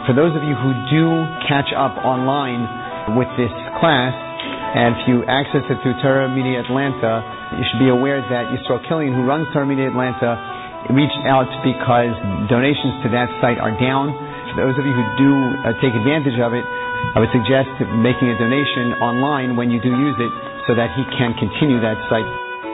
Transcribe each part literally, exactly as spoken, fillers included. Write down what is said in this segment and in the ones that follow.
For those of you who do catch up online with this class, and if you access it through Torah Media Atlanta, you should be aware that Yisrael Killian, who runs Torah Media Atlanta, reached out because donations to that site are down. For those of you who do uh, take advantage of it, I would suggest making a donation online when you do use it so that he can continue that site.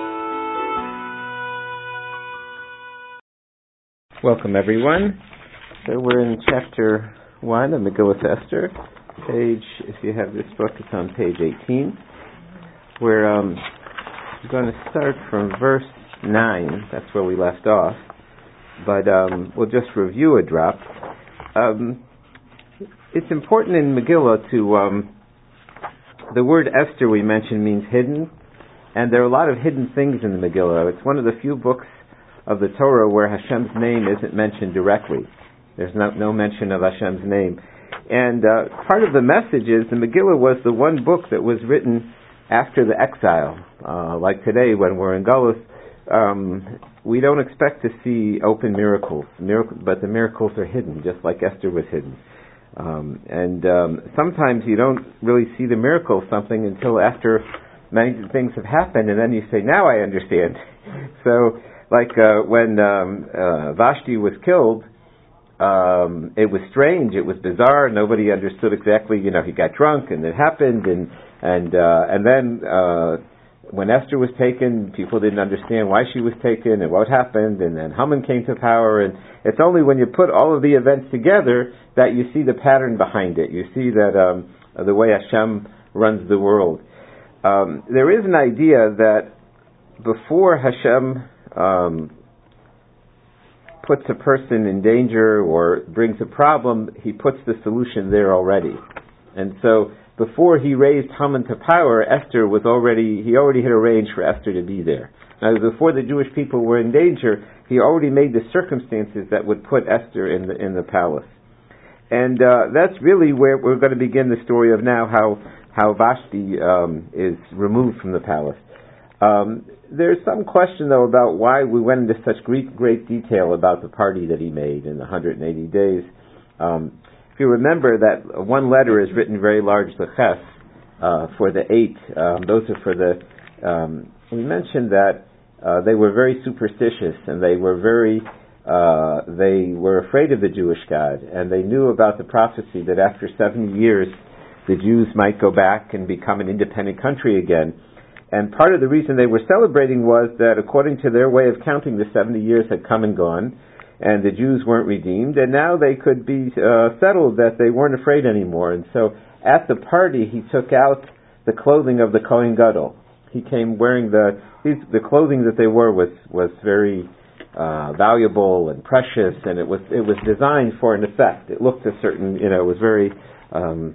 Welcome, everyone. So we're in chapter one of Megillah Esther. Page, if you have this book, it's on page eighteen. We're um, going to start from verse nine. That's where we left off. But um, we'll just review a drop. Um, it's important in Megillah to... Um, the word Esther we mentioned means hidden. And there are a lot of hidden things in the Megillah. It's one of the few books of the Torah where Hashem's name isn't mentioned directly. There's no, no mention of Hashem's name. And uh, part of the message is the Megillah was the one book that was written after the exile. Uh, like today when we're in Galus, um, we don't expect to see open miracles, miracles, but the miracles are hidden, just like Esther was hidden. Um, and um, sometimes you don't really see the miracle of something until after many things have happened, and then you say, now I understand. So, like uh, when um, uh, Vashti was killed, Um, it was strange. It was bizarre. Nobody understood exactly. You know, he got drunk, and it happened. And and uh, and then uh, when Esther was taken, people didn't understand why she was taken and what happened. And then Haman came to power. And it's only when you put all of the events together that you see the pattern behind it. You see that um, the way Hashem runs the world. Um, there is an idea that before Hashem Um, puts a person in danger or brings a problem, he puts the solution there already. And so before he raised Haman to power, Esther was already, he already had arranged for Esther to be there. Now before the Jewish people were in danger, he already made the circumstances that would put Esther in the, in the palace. And uh, that's really where we're going to begin the story of now how, how Vashti um, is removed from the palace. Um, there's some question, though, about why we went into such great, great detail about the party that he made in the one hundred eighty days. Um, if you remember that one letter is written very large, the ches, uh, for the eight. Um, those are for the... Um, we mentioned that uh, they were very superstitious, and they were very... Uh, they were afraid of the Jewish God, and they knew about the prophecy that after seventy years, the Jews might go back and become an independent country again. And part of the reason they were celebrating was that according to their way of counting, the seventy years had come and gone, and the Jews weren't redeemed, and now they could be uh, settled that they weren't afraid anymore. And so at the party, he took out the clothing of the Kohen Gadol. He came wearing the, these, the clothing that they wore was, was very uh, valuable and precious, and it was, it was designed for an effect. It looked a certain, you know, it was very... Um,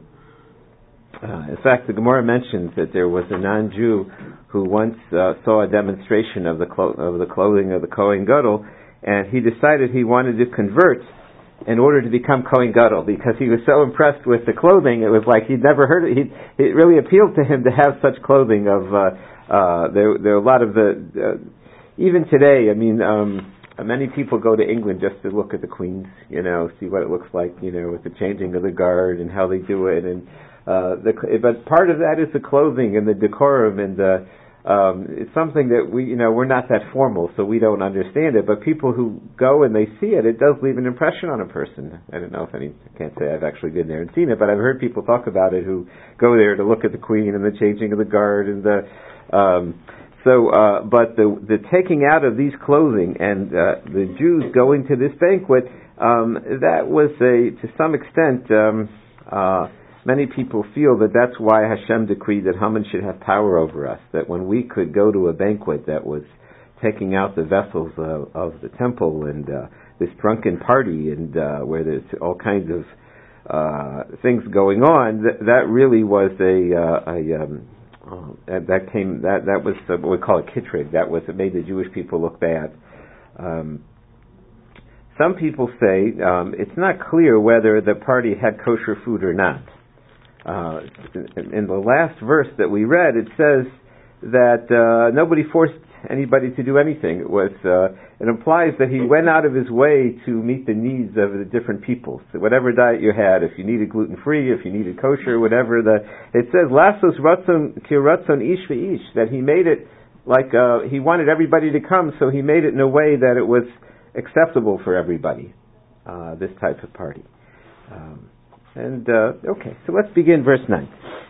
Uh, in fact, the Gemara mentions that there was a non-Jew who once uh, saw a demonstration of the clo- of the clothing of the Kohen Gadol, and he decided he wanted to convert in order to become Kohen Gadol because he was so impressed with the clothing. It was like he'd never heard it. He, it really appealed to him to have such clothing. Of uh, uh, there, there are a lot of the uh, even today. I mean. Um, Many people go to England just to look at the Queens, you know, see what it looks like, you know, with the changing of the guard and how they do it. And uh, the, but part of that is the clothing and the decorum, and the, um, it's something that we, you know, we're not that formal, so we don't understand it. But people who go and they see it, it does leave an impression on a person. I don't know if any, I can't say I've actually been there and seen it, but I've heard people talk about it who go there to look at the Queen and the changing of the guard and the. Um, So, uh, but the the taking out of these clothing and uh, the Jews going to this banquet, um, that was a, to some extent, um, uh, many people feel that that's why Hashem decreed that Haman should have power over us, that when we could go to a banquet that was taking out the vessels of, of the temple and uh, this drunken party and uh, where there's all kinds of uh, things going on, that, that really was a, uh, a um, Uh, that, that came that that was uh, what we call a kitrig. That was it made the Jewish people look bad. Um, some people say um, it's not clear whether the party had kosher food or not. Uh, in, in the last verse that we read, it says that uh, nobody forced anybody to do anything. It was uh, it implies that he went out of his way to meet the needs of the different people. So whatever diet you had, if you needed gluten free, if you needed kosher, whatever, the it says lasos ratzon kiratzon ish v'ish, that he made it like uh, he wanted everybody to come, so he made it in a way that it was acceptable for everybody. Uh, this type of party. Um, and uh, okay, so let's begin verse nine.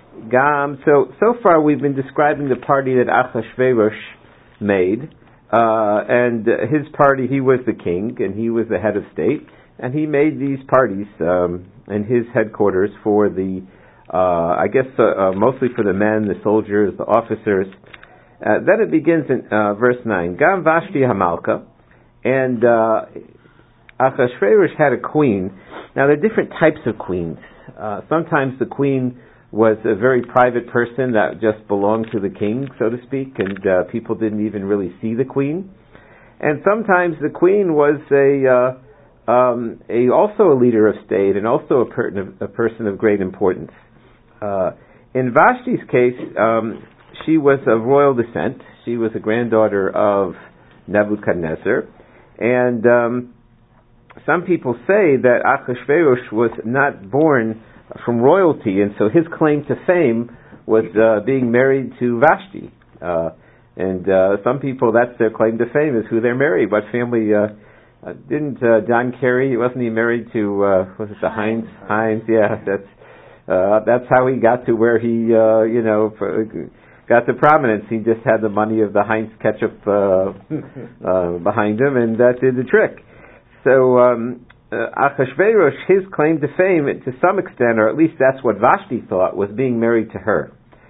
Gam. So so far we've been describing the party that Achashverosh made, uh, and his party. He was the king, and he was the head of state, and he made these parties um, in his headquarters for the, uh, I guess, uh, uh, mostly for the men, the soldiers, the officers. Uh, then it begins in uh, verse nine. Gam Vashti Hamalka, and uh, Achashverosh had a queen. Now there are different types of queens. Uh, sometimes the queen was a very private person that just belonged to the king, so to speak, and uh, people didn't even really see the queen. And sometimes the queen was a, uh, um, a also a leader of state and also a, per- a person of great importance. Uh, in Vashti's case, um, she was of royal descent. She was a granddaughter of Nebuchadnezzar, and um, some people say that Achashverosh was not born from royalty, and so his claim to fame was uh, being married to Vashti. Uh, and uh, some people, that's their claim to fame, is who they're married. What family? Uh, uh, didn't uh, John Kerry? Wasn't he married to? Uh, was it the Heinz? Heinz, yeah. That's uh, that's how he got to where he, uh, you know, got to prominence. He just had the money of the Heinz ketchup uh, uh, behind him, and that did the trick. So. Um, Uh, Achashverosh, his claim to fame, to some extent, or at least that's what Vashti thought, was being married to her.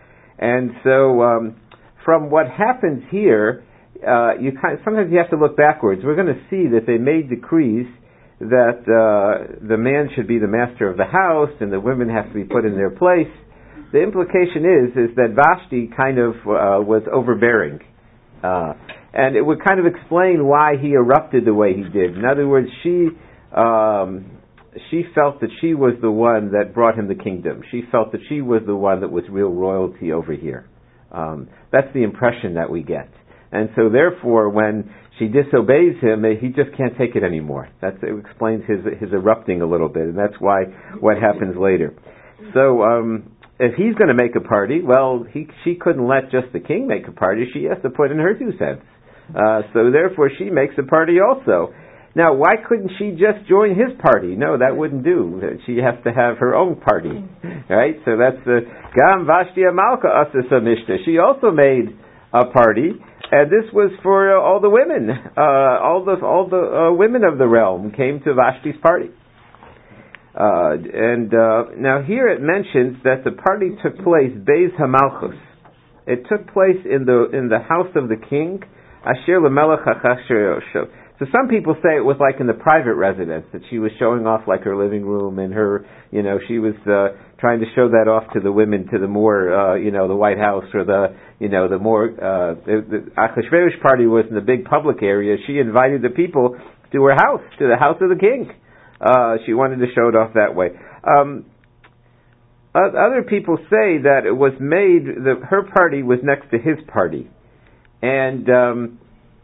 And so, um, from what happens here, uh, you kind of, sometimes you have to look backwards. We're going to see that they made decrees that uh, the man should be the master of the house, and the women have to be put in their place. The implication is is that Vashti kind of uh, was overbearing, uh, and it would kind of explain why he erupted the way he did. In other words, she. Um, she felt that she was the one that brought him the kingdom. She felt that she was the one that was real royalty over here. Um, that's the impression that we get. And so therefore, when she disobeys him, he just can't take it anymore. That's, it explains his his erupting a little bit, and that's why what happens later. So um, if he's going to make a party, well, he she couldn't let just the king make a party. She has to put in her two cents. Uh, so therefore, she makes a party also. Now, why couldn't she just join his party? No, that wouldn't do. She has to have her own party, right? So that's the Gam Vashti Amalka Asasa Mishta. She also made a party, and this was for uh, all the women. Uh, all the all the uh, women of the realm came to Vashti's party. Uh, and uh, now here it mentions that the party took place Beis Hamalchus. It took place in the in the house of the king, Asher Lamelech Achashverosh. So some people say it was like in the private residence, that she was showing off like her living room and her, you know, she was uh, trying to show that off to the women, to the more, uh, you know, the White House or the, you know, the more, uh, the, the Achashverosh party was in the big public area. She invited the people to her house, to the house of the king. Uh, she wanted to show it off that way. Um, other people say that it was made, the, her party was next to his party. And, um,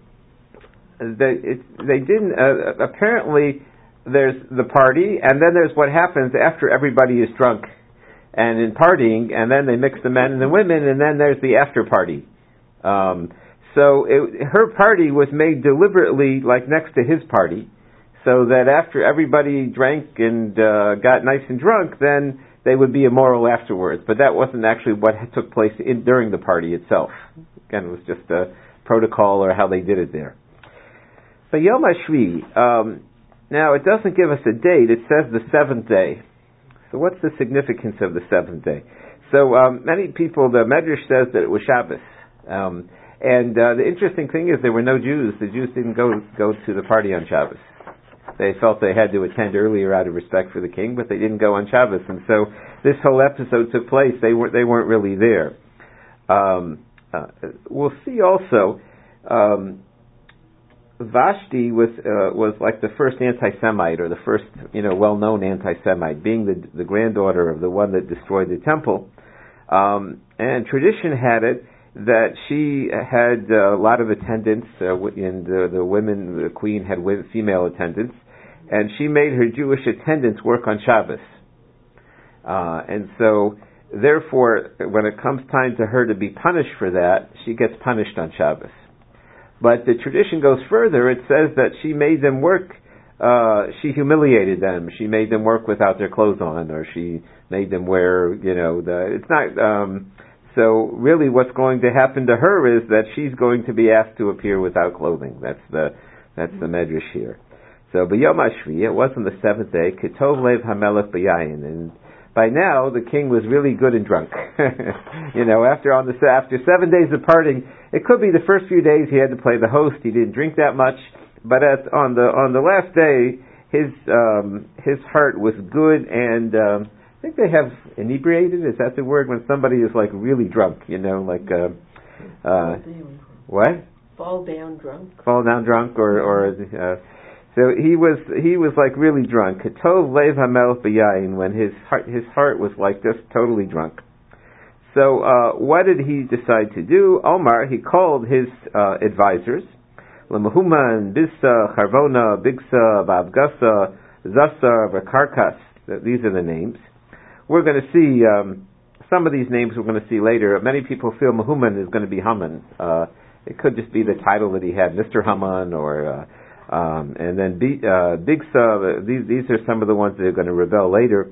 They, it, they didn't, uh, apparently there's the party, and then there's what happens after everybody is drunk and in partying, and then they mix the men and the women, and then there's the after party. Um, so it, her party was made deliberately like next to his party, so that after everybody drank and uh, got nice and drunk, then they would be immoral afterwards. But that wasn't actually what took place in, during the party itself. Again, it was just a protocol or how they did it there. But Yom HaShvi, um, now it doesn't give us a date, it says the seventh day. So what's the significance of the seventh day? So um, many people, the Medrash says that it was Shabbos. Um, and uh, the interesting thing is there were no Jews. The Jews didn't go go to the party on Shabbos. They felt they had to attend earlier out of respect for the king, but they didn't go on Shabbos. And so this whole episode took place. They weren't, they weren't really there. Um, uh, we'll see also... Um, Vashti was uh, was like the first anti-Semite, or the first, you know, well-known anti-Semite, being the the granddaughter of the one that destroyed the temple. Um, and tradition had it that she had uh, a lot of attendants, uh, in the, the women, the queen had women, female attendants, and she made her Jewish attendants work on Shabbos. Uh, and so, therefore, when it comes time to her to be punished for that, she gets punished on Shabbos. But the tradition goes further. It says that she made them work, uh, she humiliated them. She made them work without their clothes on, or she made them wear, you know, the, it's not, um, so really what's going to happen to her is that she's going to be asked to appear without clothing. That's the, that's the medrash here. So, B'yom HaShvi, it was on the seventh day, Ketov Lev HaMelech B'yayin, and by now the king was really good and drunk. You know, after on the after seven days of partying, it could be the first few days he had to play the host. He didn't drink that much, but at, on the on the last day, his um, his heart was good, and um, I think they have inebriated. Is that the word when somebody is like really drunk? You know, like uh, uh, what? Fall down drunk. Fall down drunk, or or. Uh, So he was he was like really drunk. Ketov Lev HaMelech B'yayin, when his heart his heart was like just totally drunk. So uh, what did he decide to do? Omar, he called his uh, advisors, L'Mehuman, Bissa, Charvona, Bigsa, Bavgasa, Zasa, Vakarkas. These are the names. We're going to see um, some of these names. We're going to see later. Many people feel Mehuman is going to be Haman. Uh, it could just be the title that he had, Mister Haman, or uh, Um, and then B, uh, Bigsa, these, these are some of the ones that are going to rebel later.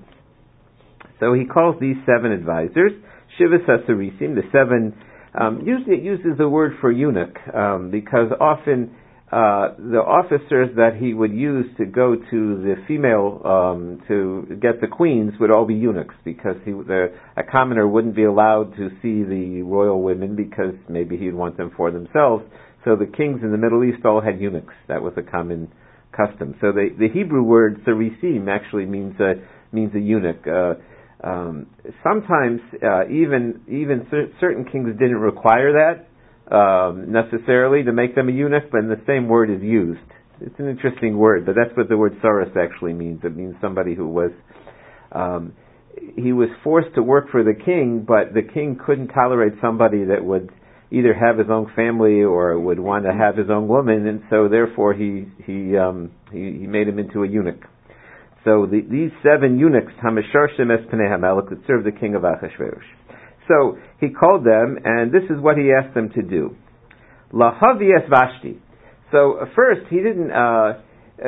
So he calls these seven advisors, Shiva Sasarisim, the seven, um, usually it uses the word for eunuch, um, because often uh, the officers that he would use to go to the female, um, to get the queens would all be eunuchs, because he, the, a commoner wouldn't be allowed to see the royal women because maybe he'd want them for themselves. So the kings in the Middle East all had eunuchs. That was a common custom. So the, the Hebrew word sarisim actually means a means a eunuch. Uh, um, sometimes uh, even even cer- certain kings didn't require that um, necessarily to make them a eunuch, but the same word is used. It's an interesting word, but that's what the word saras actually means. It means somebody who was um, he was forced to work for the king, but the king couldn't tolerate somebody that would either have his own family or would want to have his own woman, and so therefore he he um, he, he made him into a eunuch. So the, these seven eunuchs, Hamesharshem es Pnei HaMelech, would serve the king of Achashverosh. So he called them, and this is what he asked them to do: Lahavi es Vashti. So uh, first, he didn't. Uh,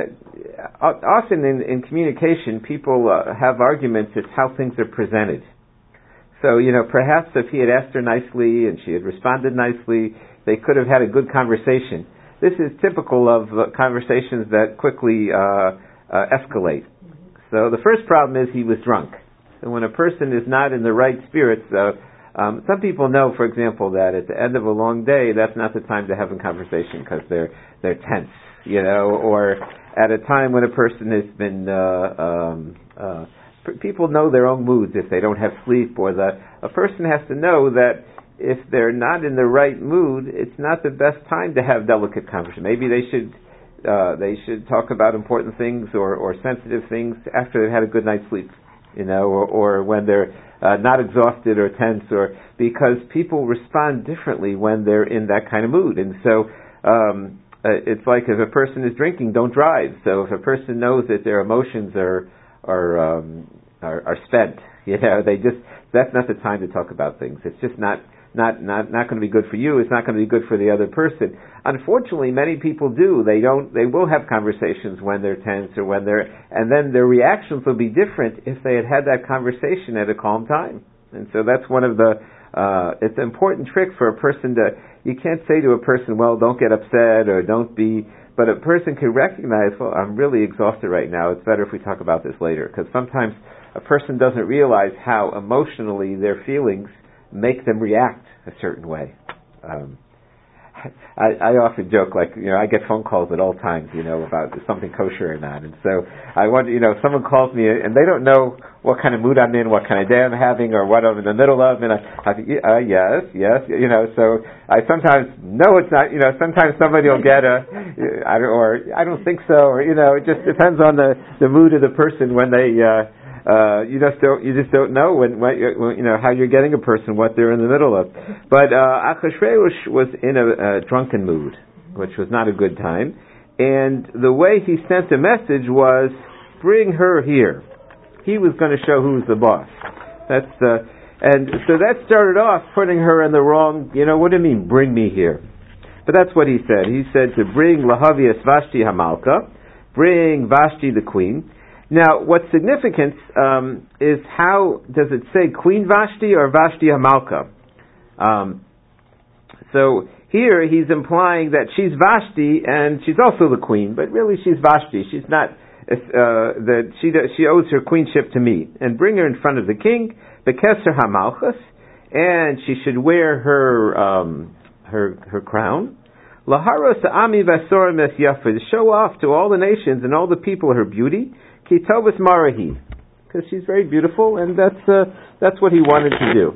uh, often in, in communication, people uh, have arguments as how things are presented. So, you know, perhaps if he had asked her nicely and she had responded nicely, they could have had a good conversation. This is typical of uh, conversations that quickly uh, uh, escalate. So the first problem is he was drunk. So when a person is not in the right spirits, uh, um, some people know, for example, that at the end of a long day, that's not the time to have a conversation because they're they're tense, you know, or at a time when a person has been uh, um, uh, people know their own moods if they don't have sleep, or that a person has to know that if they're not in the right mood, it's not the best time to have delicate conversation. Maybe they should uh, they should talk about important things or, or sensitive things after they've had a good night's sleep, you know, or, or when they're uh, not exhausted or tense, or because people respond differently when they're in that kind of mood. And so um, uh, it's like if a person is drinking, don't drive. So if a person knows that their emotions are are um, are, are spent, you know, they just that's not the time to talk about things. It's just not not not not going to be good for you. It's not going to be good for the other person. Unfortunately, many people do. They don't. They will have conversations when they're tense or when they're, and then their reactions will be different if they had had that conversation at a calm time. And so that's one of the. Uh, it's an important trick for a person to. You can't say to a person, "Well, don't get upset" or "Don't be." But a person can recognize, well, I'm really exhausted right now. It's better if we talk about this later. Because sometimes a person doesn't realize how emotionally their feelings make them react a certain way. Um, I, I often joke, like, you know, I get phone calls at all times, you know, about is something kosher or not. And so I wonder, you know, someone calls me and they don't know what kind of mood I'm in, what kind of day I'm having, or what I'm in the middle of. And I, I think, uh, yes, yes, you know, so I sometimes know it's not, you know, sometimes somebody will get a, I don't, or I don't think so, or, you know, it just depends on the, the mood of the person when they, uh, uh, you just don't you just don't know when, when you know how you're getting a person, what they're in the middle of. But uh, Achashverosh was in a, a drunken mood, which was not a good time, and the way he sent a message was, bring her here. He was going to show who's the boss. That's uh, and so that started off putting her in the wrong. You know, what do you mean, bring me here? But that's what he said. He said to bring Lahavias Vashti Hamalka, bring Vashti the queen. Now, what's significant um, is how does it say Queen Vashti or Vashti Hamalka? Um, so here he's implying that she's Vashti and she's also the queen, but really she's Vashti. She's not uh, that she she owes her queenship to me. And bring her in front of the king, Bekeser Hamalchus, and she should wear her um, her her crown. Laharos Ami Vasorim Es Yafa, to show off to all the nations and all the people her beauty. Kitovus Marahi, because she's very beautiful, and that's uh, that's what he wanted to do.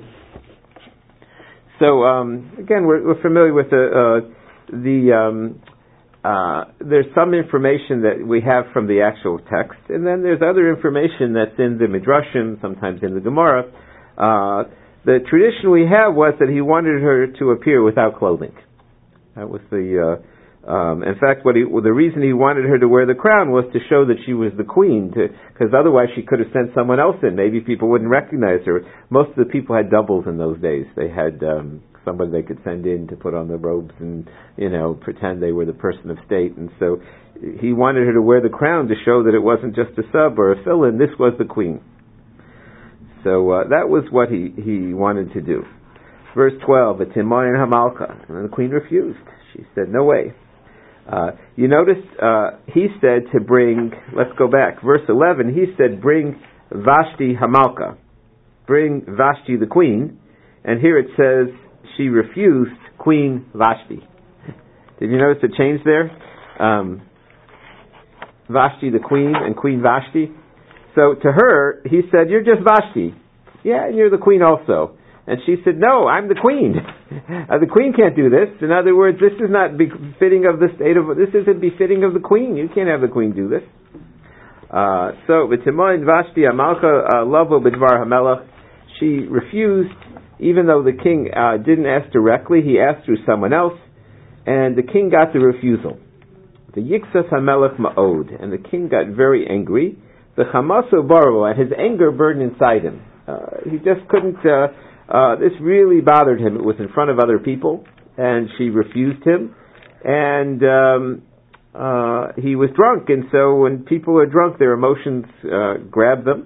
So um, again, we're, we're familiar with the uh, the um, uh, there's some information that we have from the actual text, and then there's other information that's in the Midrashim, sometimes in the Gemara. Uh, the tradition we have was that he wanted her to appear without clothing. That was the, uh, um, in fact, what he, well, the reason he wanted her to wear the crown was to show that she was the queen, because otherwise she could have sent someone else in. Maybe people wouldn't recognize her. Most of the people had doubles in those days. They had um, somebody they could send in to put on the robes and, you know, pretend they were the person of state. And so he wanted her to wear the crown to show that it wasn't just a sub or a fill-in. This was the queen. So uh, that was what he, he wanted to do. Verse twelve, Timoin Hamalka, and the queen refused. She said, no way. Uh, you notice uh, he said to bring, let's go back, verse eleven, he said bring Vashti Hamalka, bring Vashti the queen, and here it says she refused Queen Vashti. Did you notice the change there? Um, Vashti the queen and Queen Vashti. So to her, he said, you're just Vashti. Yeah, and you're the queen also. And she said, no, I'm the queen. uh, the queen can't do this. In other words, this is not befitting of the state of, this isn't befitting of the queen. You can't have the queen do this. Uh, so, V'timoin Vashti Amalka Lavo B'dvar HaMelech, she refused, even though the king uh, didn't ask directly, he asked through someone else, and the king got the refusal. The Yiksas HaMelech Ma'od, and the king got very angry. The Chamaso Baro, and his anger burned inside him. Uh, he just couldn't, uh, uh, this really bothered him. It was in front of other people, and she refused him, and um, uh, he was drunk, and so when people are drunk, their emotions uh, grab them.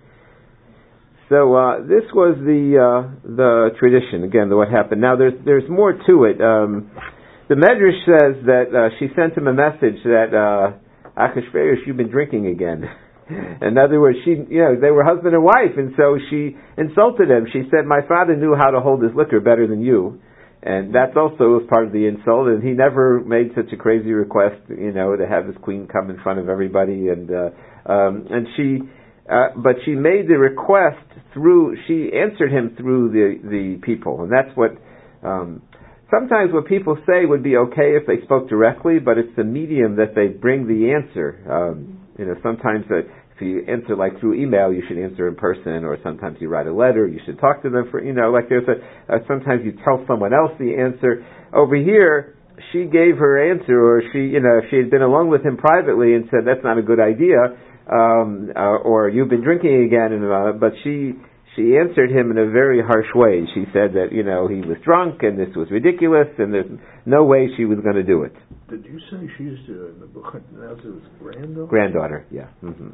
So uh, this was the uh, the tradition, again, the what happened. Now there's there's more to it. Um, the Medrash says that uh, she sent him a message that, uh, Achashverosh, you've been drinking again. In other words, she, you know, they were husband and wife, and so she insulted him. She said, my father knew how to hold his liquor better than you. And that's also was part of the insult, and he never made such a crazy request, you know, to have his queen come in front of everybody. And uh, um, and she, uh, but she made the request through, she answered him through the, the people. And that's what, um, sometimes what people say would be okay if they spoke directly, but it's the medium that they bring the answer. Um, you know, sometimes uh, if you answer like through email, you should answer in person, or sometimes you write a letter, you should talk to them for, you know, like there's a, uh, sometimes you tell someone else the answer. Over here, she gave her answer, or she, you know, if she had been alone with him privately and said, that's not a good idea, um, uh, or you've been drinking again, and uh, but she, she answered him in a very harsh way. She said that, you know, he was drunk and this was ridiculous and there's no way she was going to do it. Did you say she's uh, Nebuchadnezzar's granddaughter? Granddaughter, yeah. Mm-hmm.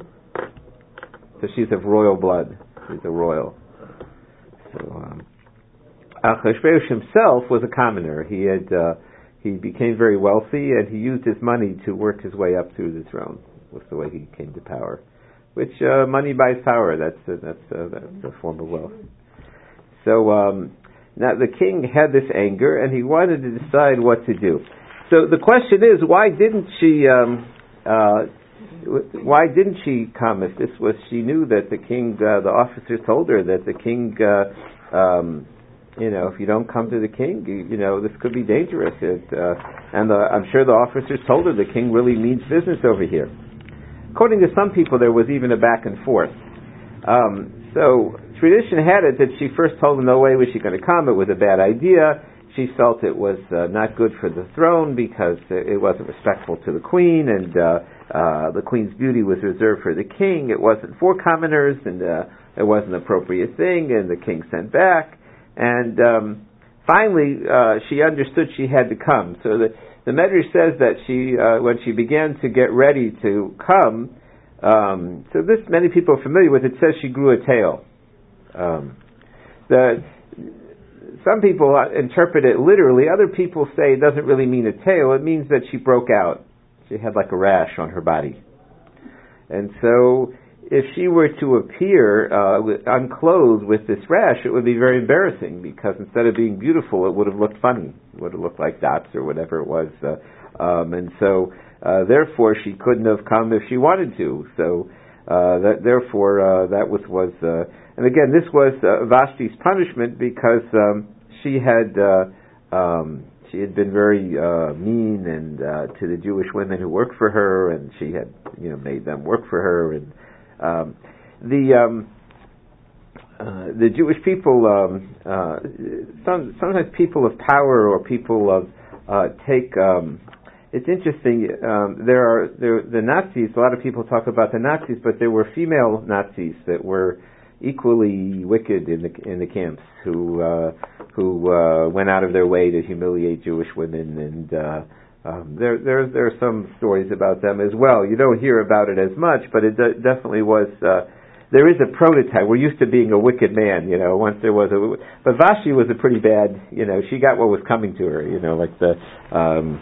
So she's of royal blood. She's a royal. So, um, Achashverosh himself was a commoner. He had, uh, he became very wealthy and he used his money to work his way up through the throne. Was the way he came to power. Which uh, money buys power. That's a, that's a, that's a form of wealth. So um, now the king had this anger, and he wanted to decide what to do. So the question is, why didn't she? Um, uh, why didn't she come? If this was, she knew that the king, uh, the officers told her that the king, uh, um, you know, if you don't come to the king, you, you know, this could be dangerous. It, uh, and the, I'm sure the officers told her the king really means business over here. According to some people, there was even a back and forth. Um, so tradition had it that she first told him no way was she going to come. It was a bad idea. She felt it was uh, not good for the throne because it wasn't respectful to the queen, and uh, uh, the queen's beauty was reserved for the king. It wasn't for commoners, and uh, it wasn't an appropriate thing, and the king sent back. And um, finally, uh, she understood she had to come. So the, the Medrash says that she, uh, when she began to get ready to come, um, so this many people are familiar with, it says she grew a tail. Um, the Some people interpret it literally. Other people say it doesn't really mean a tail. It means that she broke out. She had like a rash on her body. And so if she were to appear uh, unclothed with this rash, it would be very embarrassing, because instead of being beautiful, it would have looked funny. It would have looked like dots or whatever it was. Uh, um, and so, uh, therefore, she couldn't have come if she wanted to. So, uh, that, therefore, uh, that was, was uh, and again, this was uh, Vashti's punishment, because um, she had uh, um, she had been very uh, mean and uh, to the Jewish women who worked for her, and she had, you know, made them work for her. And um, the um, uh, the Jewish people, um, uh, some, sometimes people of power or people of uh, take. Um, it's interesting. Um, there are there, the Nazis. A lot of people talk about the Nazis, but there were female Nazis that were equally wicked in the in the camps, who uh, who uh, went out of their way to humiliate Jewish women, and uh, um, there there there are some stories about them as well. You don't hear about it as much, but it de- definitely was. Uh, there is a prototype. We're used to being a wicked man, you know. Once there was a, but Vashti was a pretty bad, you know. She got what was coming to her, you know, like the. Um,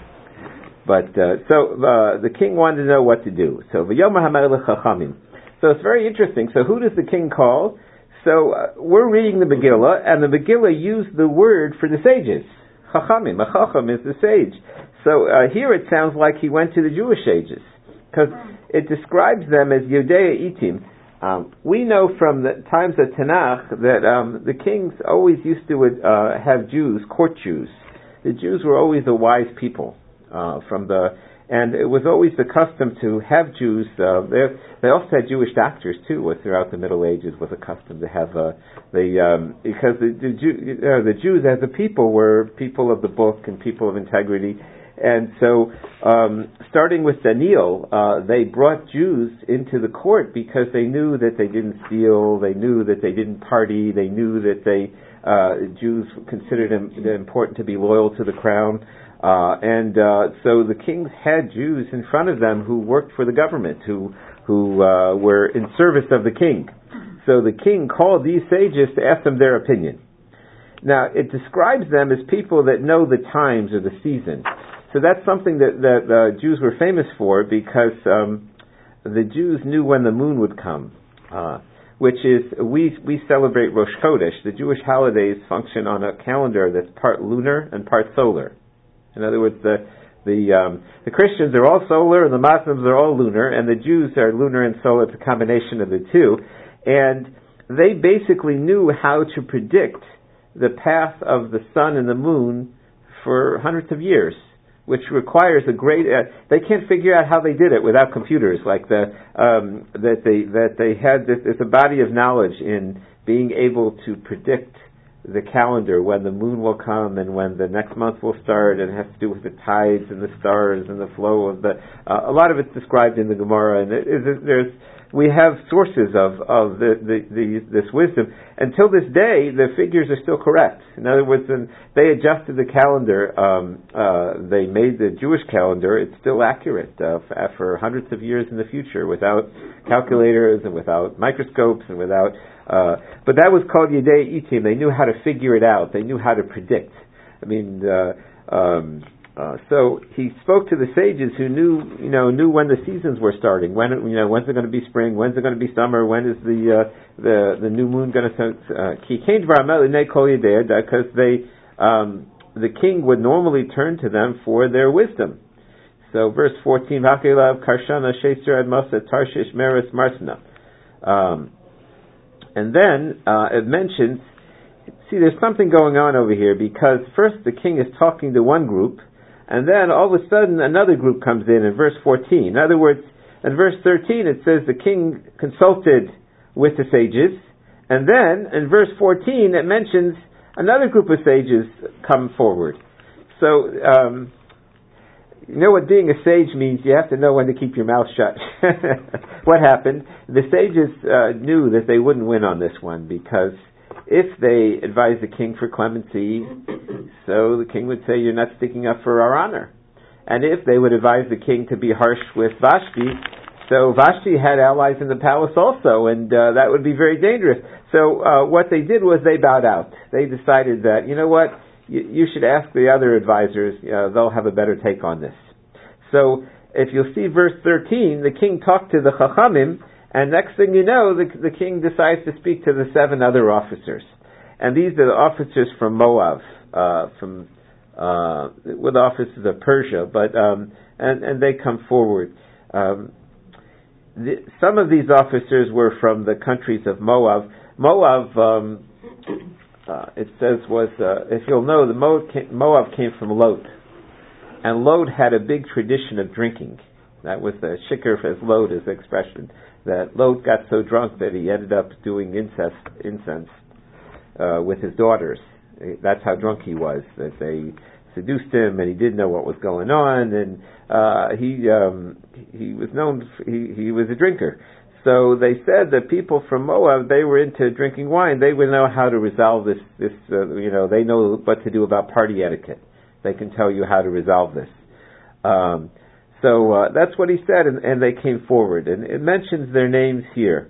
but uh, so uh, the king wanted to know what to do. So v'yomer hamelech chachamim. So it's very interesting. So who does the king call? So uh, we're reading the Megillah, and the Megillah used the word for the sages. Chachamim. A chacham is the sage. So uh, here it sounds like he went to the Jewish sages, because it describes them as Yodei Itim. Um, we know from the times of Tanakh that um, the kings always used to uh, have Jews, court Jews. The Jews were always a wise people. Uh, from the And it was always the custom to have Jews. Uh, they, they also had Jewish doctors too. Was throughout the Middle Ages was a custom to have uh, the um, because the the, Jew, uh, the Jews as a people were people of the book and people of integrity, and so um, starting with Daniel, uh, they brought Jews into the court because they knew that they didn't steal, they knew that they didn't party, they knew that they uh, Jews considered it important to be loyal to the crown. Uh, and uh, so the kings had Jews in front of them who worked for the government, who who uh, were in service of the king. So the king called these sages to ask them their opinion. Now, it describes them as people that know the times or the season. So that's something that, that uh, Jews were famous for, because um, the Jews knew when the moon would come, uh, which is, we we celebrate Rosh Chodesh. The Jewish holidays function on a calendar that's part lunar and part solar. In other words, the the um, the Christians are all solar and the Muslims are all lunar, and the Jews are lunar and solar. It's a combination of the two. And they basically knew how to predict the path of the sun and the moon for hundreds of years, which requires a great. Uh, they can't figure out how they did it without computers. Like the um, that they that they had this. There's a body of knowledge in being able to predict the calendar, when the moon will come and when the next month will start, and it has to do with the tides and the stars and the flow of the. Uh, a lot of it's described in the Gemara, and it, it, there's we have sources of of the, the, the this wisdom. Until this day, the figures are still correct. In other words, when they adjusted the calendar, um, uh, they made the Jewish calendar. It's still accurate uh, for, for hundreds of years in the future, without calculators and without microscopes and without. Uh, but that was called Yedei Itim. They knew how to figure it out. They knew how to predict. I mean, uh, um, uh, so he spoke to the sages who knew, you know, knew when the seasons were starting. When, you know, when's it going to be spring? When's it going to be summer? When is the uh, the the new moon going to? He came to because they, um, the king would normally turn to them for their wisdom. So verse fourteen, Hakelav Karshana Sheser Admasa Tarshish Meres Marsna. Um, And then uh, it mentions, see, there's something going on over here, because first the king is talking to one group, and then all of a sudden another group comes in in verse fourteen. In other words, in verse thirteen it says the king consulted with the sages. And then, in verse fourteen, it mentions another group of sages come forward. So, um, you know what being a sage means? You have to know when to keep your mouth shut. What happened? The sages uh, knew that they wouldn't win on this one, because if they advised the king for clemency, so the king would say, you're not sticking up for our honor. And if they would advise the king to be harsh with Vashti, so Vashti had allies in the palace also, and uh, that would be very dangerous. So uh, what they did was they bowed out. They decided that, you know what, you, you should ask the other advisors, uh, they'll have a better take on this. So if you'll see verse thirteen, the king talked to the Chachamim, and next thing you know, the, the king decides to speak to the seven other officers. And these are the officers from Moab, uh, from uh, with officers of Persia, but um, and, and they come forward. Um, the, some of these officers were from the countries of Moab. Moab, um, uh, it says, was, uh, if you'll know, the Moab came, Moab came from Lot. And Lot had a big tradition of drinking. That was the shikr as Lot is the expression. That Lot got so drunk that he ended up doing incest, incense uh, with his daughters. That's how drunk he was. That they seduced him, and he didn't know what was going on, and uh, he um, he was known. He he was a drinker. So they said that people from Moab, they were into drinking wine. They would know how to resolve this. This uh, you know, they know what to do about party etiquette. They can tell you how to resolve this. Um, so uh, that's what he said, and, and they came forward. And it mentions their names here.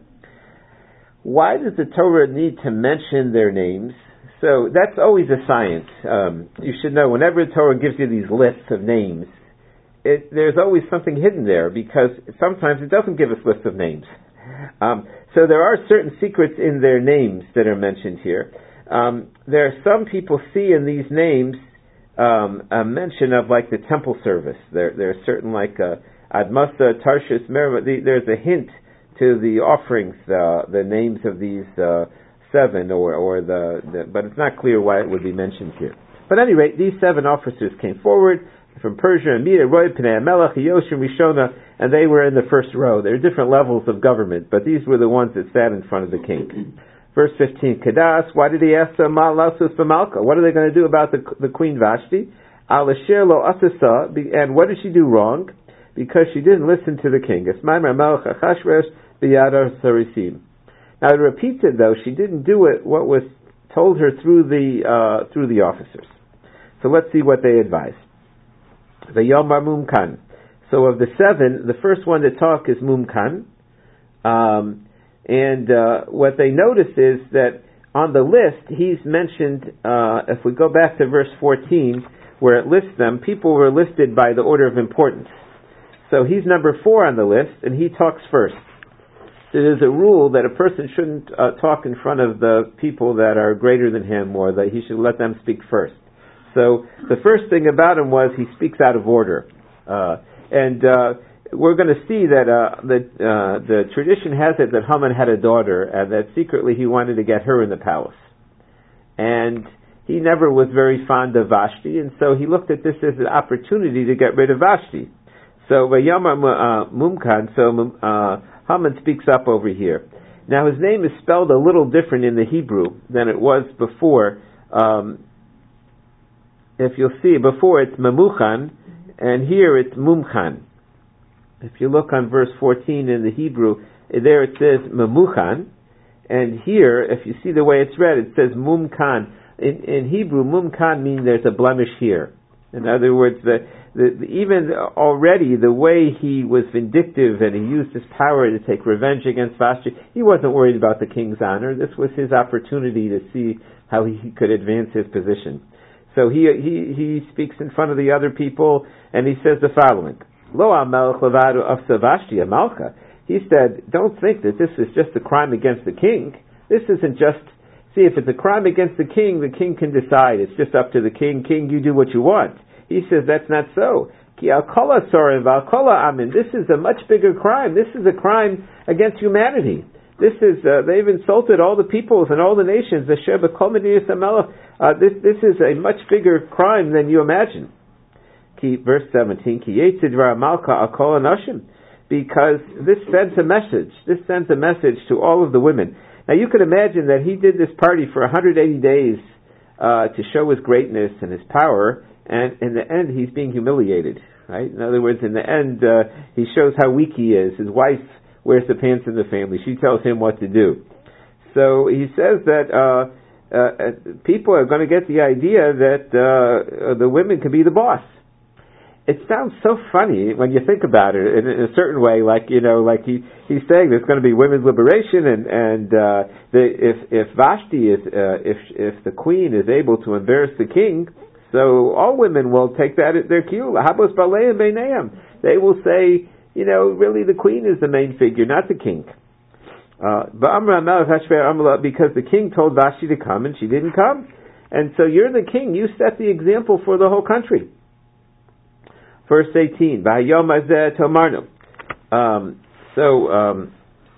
Why does the Torah need to mention their names? So that's always a science. Um, you should know, whenever the Torah gives you these lists of names, it, there's always something hidden there, because sometimes it doesn't give us lists of names. Um, so there are certain secrets in their names that are mentioned here. Um, there are some people see in these names Um, a mention of like the temple service. There, there are certain like uh, Admasa, Tarshish, Meribah. The, there's a hint to the offerings, uh, the names of these uh, seven, or or the, the, but it's not clear why it would be mentioned here. But at any rate, these seven officers came forward from Persia, Media, Roy, Pnei Melech, Yoshim, Rishona, and they were in the first row. There are different levels of government, but these were the ones that sat in front of the king. Verse fifteen, Kedas, why did he ask them, Ma lasus b'malka? What are they going to do about the, the Queen Vashti? Al asher lo asasa, and what did she do wrong? Because she didn't listen to the king. Esmaimer melech Achashverosh b'yadar sarisim. Now it repeats it though, she didn't do it, what was told her through the, uh, through the officers. So let's see what they advise. The Yomar Mumkan. So of the seven, the first one to talk is Mumkan. Um, And uh, what they notice is that on the list, he's mentioned, uh, if we go back to verse fourteen, where it lists them, people were listed by the order of importance. So he's number four on the list, and he talks first. So there's a rule that a person shouldn't uh, talk in front of the people that are greater than him, or that he should let them speak first. So the first thing about him was he speaks out of order. Uh, and... Uh, We're going to see that uh, the uh, the tradition has it that Haman had a daughter, and that secretly he wanted to get her in the palace. And he never was very fond of Vashti, and so he looked at this as an opportunity to get rid of Vashti. So Vayama uh, Mumkan, so uh, Haman speaks up over here. Now his name is spelled a little different in the Hebrew than it was before. Um, if you'll see, before it's Memuchan, and here it's Mumchan. If you look on verse fourteen in the Hebrew, there it says Memuchan, and here, if you see the way it's read, it says Mumkan. In, in Hebrew, Mumkan means there's a blemish here. In other words, the, the, the, even already the way he was vindictive and he used his power to take revenge against Vashti, he wasn't worried about the king's honor. This was his opportunity to see how he could advance his position. So he he he speaks in front of the other people, and he says the following. Lo Melech Levadu Afsa Vashti Amalka. He said, don't think that this is just a crime against the king. This isn't just, see, if it's a crime against the king, the king can decide. It's just up to the king. King, you do what you want. He says that's not so. Ki al kola sorim val kola amin. This is a much bigger crime. This is a crime against humanity. This is, uh, they've insulted all the peoples and all the nations. The Sheba Kolmedius Amelech. This this is a much bigger crime than you imagine. Verse seventeen, Ki Yetzidvar Malka Akol Anashim. because this sends a message. This sends a message to all of the women. Now you can imagine that he did this party for one hundred eighty days uh, to show his greatness and his power, and in the end he's being humiliated. Right? In other words, in the end uh, he shows how weak he is. His wife wears the pants in the family. She tells him what to do. So he says that uh, uh, people are going to get the idea that uh, the women can be the boss. It sounds so funny when you think about it in, in a certain way, like, you know, like he, he's saying there's going to be women's liberation, and, and uh, the, if, if Vashti is, uh, if, if the queen is able to embarrass the king, so all women will take that at their cue. Habos Baleim Beineim. They will say, you know, really the queen is the main figure, not the king. Uh, because the king told Vashti to come and she didn't come. And so you're the king. You set the example for the whole country. Verse eighteen. Um, so um,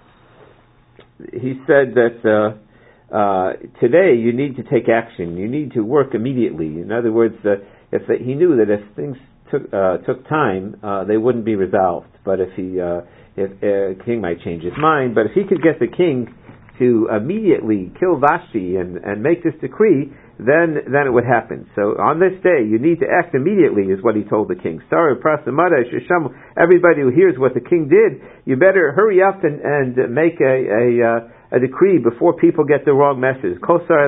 he said that uh, uh, today you need to take action. You need to work immediately. In other words, uh, if the, he knew that if things took uh, took time, uh, they wouldn't be resolved. But if he, uh, if uh, king might change his mind. But if he could get the king to immediately kill Vashti and, and make this decree, then then it would happen. So on this day, you need to act immediately, is what he told the king. Everybody who hears what the king did, you better hurry up and, and make a, a, uh, a decree before people get the wrong message.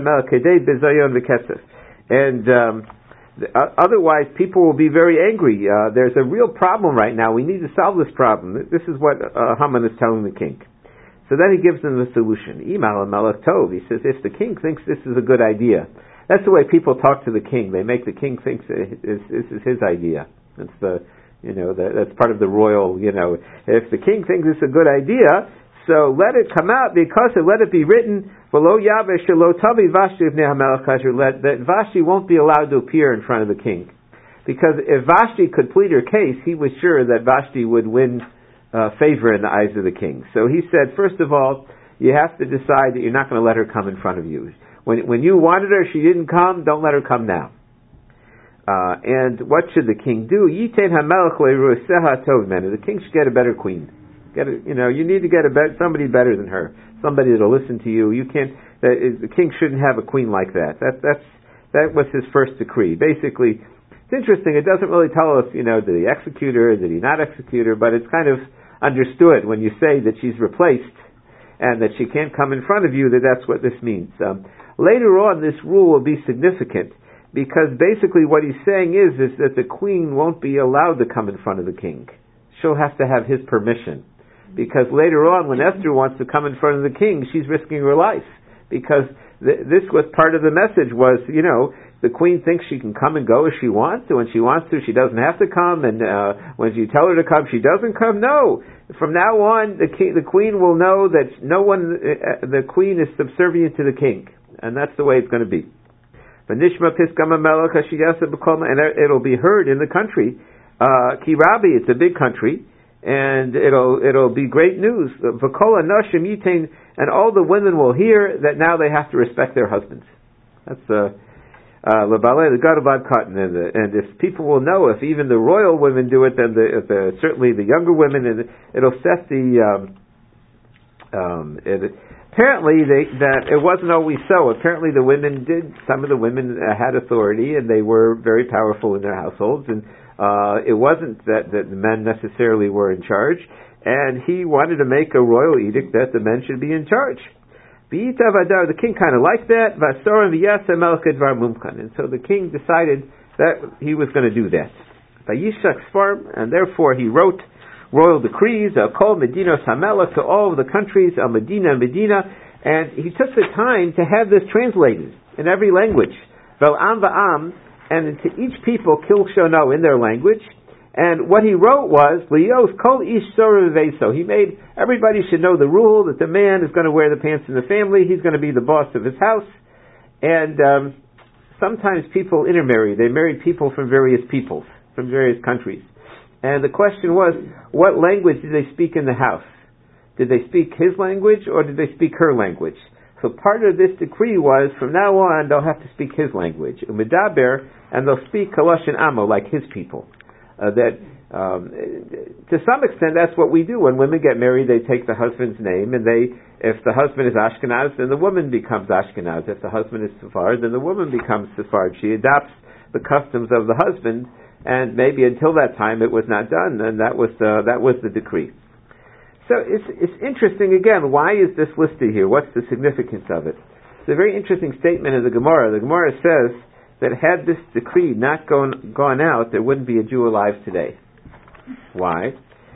And um, otherwise, people will be very angry. Uh, there's a real problem right now. We need to solve this problem. This is what uh, Haman is telling the king. So then he gives them the solution. Imal Melech Tov. He says, if the king thinks this is a good idea, that's the way people talk to the king. They make the king think this is his idea. That's the, you know, the, that's part of the royal, you know. If the king thinks it's a good idea, so let it come out, because it, let it be written, that Vashti won't be allowed to appear in front of the king. Because if Vashti could plead her case, he was sure that Vashti would win uh, favor in the eyes of the king. So he said, first of all, you have to decide that you're not going to let her come in front of you. When when you wanted her, she didn't come, don't let her come now. Uh, and what should the king do? The king should get a better queen. Get a, you know, you need to get a be- somebody better than her, somebody that'll listen to you. You can't. Uh, the king shouldn't have a queen like that. That that's that was his first decree. Basically, it's interesting. It doesn't really tell us, you know, did he execute her, did he not execute her? But it's kind of understood when you say that she's replaced and that she can't come in front of you. That that's what this means. Um, later on, this rule will be significant, because basically what he's saying is is that the queen won't be allowed to come in front of the king. She'll have to have his permission. Because later on, when Esther wants to come in front of the king, she's risking her life. Because th- this was part of the message was, you know, the queen thinks she can come and go as she wants, and when she wants to, she doesn't have to come, and uh, when you tell her to come, she doesn't come. No! From now on, the, king, the queen will know that no one, uh, the queen is subservient to the king. And that's the way it's going to be. And it'll be heard in the country. Uh, Kirabi, it's a big country. And it'll it'll be great news. And all the women will hear that now they have to respect their husbands. That's the Labale, the Gadabad cotton, and and if people will know, if even the royal women do it, then the, the certainly the younger women, and it'll set the. Um, um, it, apparently, they, that it wasn't always so. Apparently, the women did. Some of the women uh, had authority, and they were very powerful in their households, and. Uh, it wasn't that, that the men necessarily were in charge, and he wanted to make a royal edict that the men should be in charge. The king kind of liked that, and so the king decided that he was going to do that. And therefore he wrote royal decrees, called Medina Samela to all of the countries, of Medina and Medina, and he took the time to have this translated in every language. V'am v'am, and to each people, Kilshono, in their language. And what he wrote was, Lios kol ish sorev veso. He made, everybody should know the rule that the man is going to wear the pants in the family, he's going to be the boss of his house. And um, sometimes people intermarry. They married people from various peoples, from various countries. And the question was, what language did they speak in the house? Did they speak his language, or did they speak her language? So part of this decree was, from now on, they'll have to speak his language, umedaber, and they'll speak Kalash and Amo, like his people. Uh, that Um, to some extent, that's what we do. When women get married, they take the husband's name, and they, if the husband is Ashkenaz, then the woman becomes Ashkenaz. If the husband is Sephardi, then the woman becomes Sephardi. She adopts the customs of the husband, and maybe until that time it was not done, and that was the, that was the decree. So it's, it's interesting, again, why is this listed here? What's the significance of it? It's a very interesting statement in the Gemara. The Gemara says that had this decree not gone, gone out, there wouldn't be a Jew alive today. Why?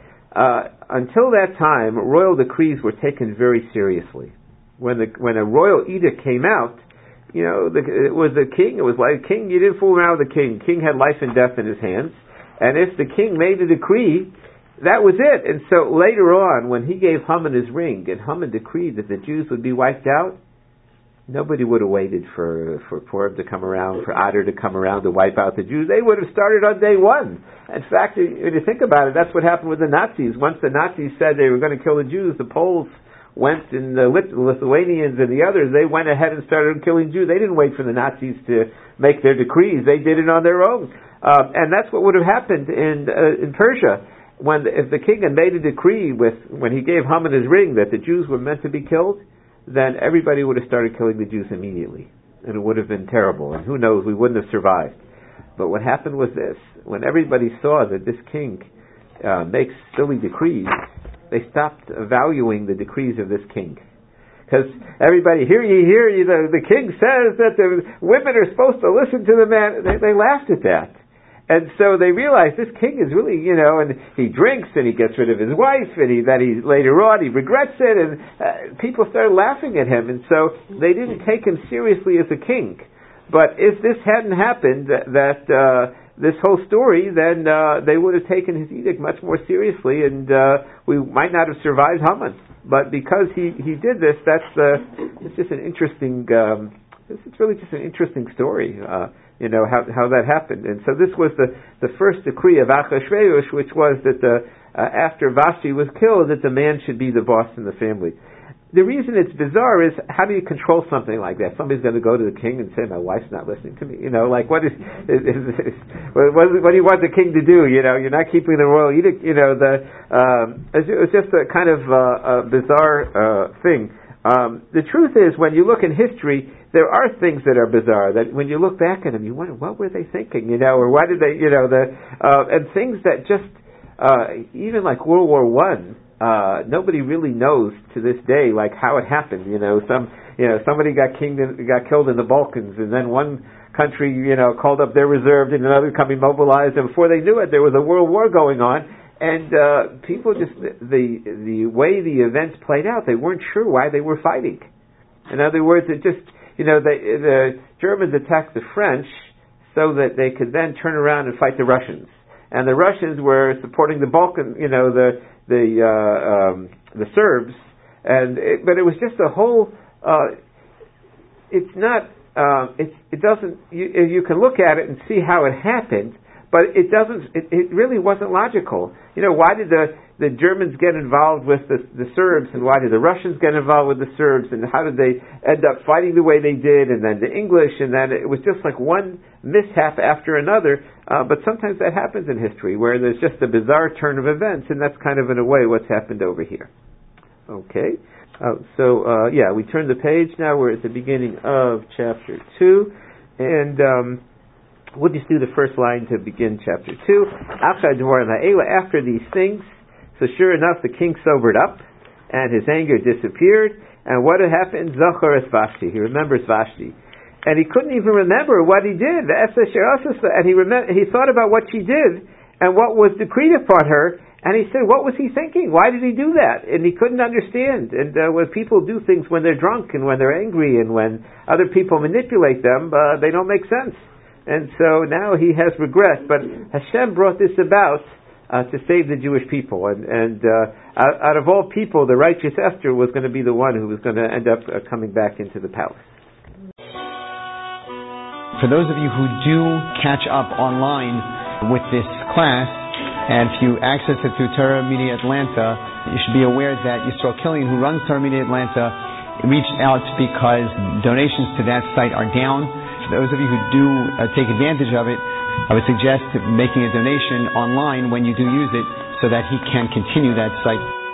Uh, until that time, royal decrees were taken very seriously. When the when a royal edict came out, you know, the, it was the king. It was like king. You didn't fool around with the king. King had life and death in his hands, and if the king made a decree, that was it. And so later on, when he gave Haman his ring, and Haman decreed that the Jews would be wiped out, nobody would have waited for for Purim to come around, for Adar to come around to wipe out the Jews. They would have started on day one. In fact, when you think about it, that's what happened with the Nazis. Once the Nazis said they were going to kill the Jews, the Poles went, and the Lithuanians and the others, they went ahead and started killing Jews. They didn't wait for the Nazis to make their decrees. They did it on their own. Um, and that's what would have happened in uh, in Persia. When the, if the king had made a decree with when he gave Haman his ring that the Jews were meant to be killed, then everybody would have started killing the Jews immediately. And it would have been terrible. And who knows, we wouldn't have survived. But what happened was this. When everybody saw that this king uh, makes silly decrees, they stopped valuing the decrees of this king. Because everybody, hear ye, hear ye, the, the king says that the women are supposed to listen to the man. They, they laughed at that. And so they realized this king is really, you know, and he drinks and he gets rid of his wife, and he, that he later on he regrets it, and uh, people started laughing at him, and so they didn't take him seriously as a king. But if this hadn't happened, that, that uh, this whole story, then uh, they would have taken his edict much more seriously, and uh, we might not have survived Haman. But because he, he did this, that's uh, it's just an interesting. Um, it's really just an interesting story. Uh, You know, how how that happened. And so this was the, the first decree of Achashverosh, which was that the, uh, after Vashti was killed, that the man should be the boss in the family. The reason it's bizarre is, how do you control something like that? Somebody's going to go to the king and say, my wife's not listening to me. You know, like, what is, is, is, is what, what do you want the king to do? You know, you're not keeping the royal edict. You know, the um, it was just a kind of uh, a bizarre uh, thing. Um, the truth is, when you look in history, there are things that are bizarre, that when you look back at them, you wonder, what were they thinking, you know, or why did they, you know, the, uh, and things that just, uh, even like World War One, uh, nobody really knows to this day, like, how it happened, you know, some, you know, somebody got killed in, got killed in the Balkans, and then one country, you know, called up their reserves, and another country mobilized, and before they knew it, there was a world war going on. And uh, people just, the the way the events played out, they weren't sure why they were fighting. In other words, it just, you know, they, the Germans attacked the French so that they could then turn around and fight the Russians. And the Russians were supporting the Balkan, you know, the the uh, um, the Serbs. And it, but it was just a whole. Uh, it's not. Uh, it it doesn't. You, you can look at it and see how it happened. But it doesn't, it, it really wasn't logical. You know, why did the, the Germans get involved with the, the Serbs, and why did the Russians get involved with the Serbs, and how did they end up fighting the way they did, and then the English, and then it was just like one mishap after another. Uh, but sometimes that happens in history, where there's just a bizarre turn of events, and that's kind of, in a way, what's happened over here. Okay. Uh, so, uh, yeah, we turn the page now. We're at the beginning of chapter two, and um, we'll just do the first line to begin chapter two. After these things, so sure enough, the king sobered up, and his anger disappeared. And what had happened? Zachar es Vashti. He remembers Vashti, and he couldn't even remember what he did. And he remem- he thought about what she did and what was decreed upon her. And he said, "What was he thinking? Why did he do that?" And he couldn't understand. And uh, when people do things when they're drunk and when they're angry and when other people manipulate them, uh, they don't make sense. And so now he has regret, but Hashem brought this about uh, to save the Jewish people. And, and uh, out, out of all people, the righteous Esther was going to be the one who was going to end up uh, coming back into the palace. For those of you who do catch up online with this class, and if you access it through Torah Media Atlanta, you should be aware that Yisrael Killian, who runs Torah Media Atlanta, reached out because donations to that site are down. For those of you who do uh, take advantage of it, I would suggest making a donation online when you do use it so that he can continue that site.